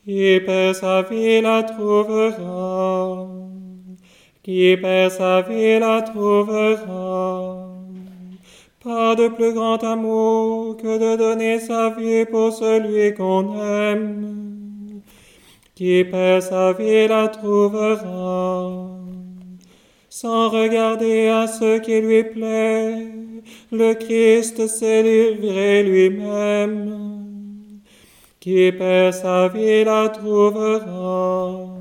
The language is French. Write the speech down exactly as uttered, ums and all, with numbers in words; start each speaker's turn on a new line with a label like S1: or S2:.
S1: Qui perd sa vie la trouvera. Qui perd sa vie la trouvera. Pas de plus grand amour que de donner sa vie pour celui qu'on aime. Qui perd sa vie la trouvera. Sans regarder à ce qui lui plaît, le Christ s'est livré lui-même. Qui perd sa vie la trouvera.